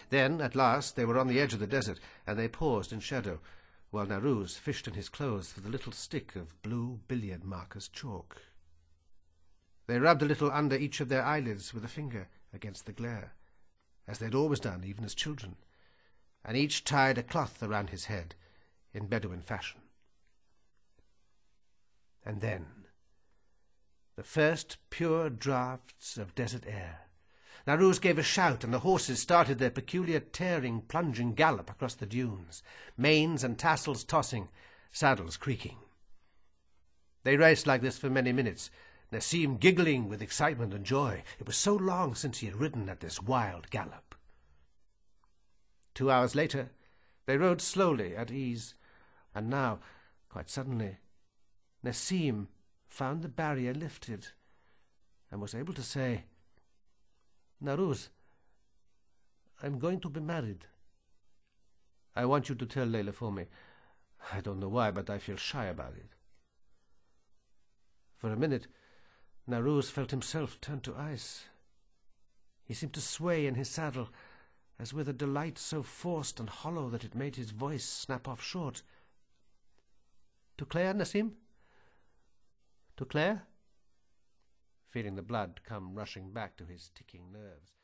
Then, at last, they were on the edge of the desert, and they paused in shadow, while Naruz fished in his clothes for the little stick of blue billiard marker's chalk. They rubbed a little under each of their eyelids with a finger against the glare, as they'd always done, even as children, and each tied a cloth around his head in Bedouin fashion. And then, the first pure draughts of desert air. Naruz gave a shout, and the horses started their peculiar tearing, plunging gallop across the dunes, manes and tassels tossing, saddles creaking. They raced like this for many minutes, Nassim giggling with excitement and joy. It was so long since he had ridden at this wild gallop. 2 hours later, they rode slowly at ease, and now, quite suddenly, Nassim found the barrier lifted and was able to say, "Naruz, I'm going to be married. I want you to tell Layla for me. I don't know why, but I feel shy about it." For a minute, Naruz felt himself turn to ice. He seemed to sway in his saddle, as with a delight so forced and hollow that it made his voice snap off short. "To Claire, Nassim? To Claire?" feeling the blood come rushing back to his ticking nerves.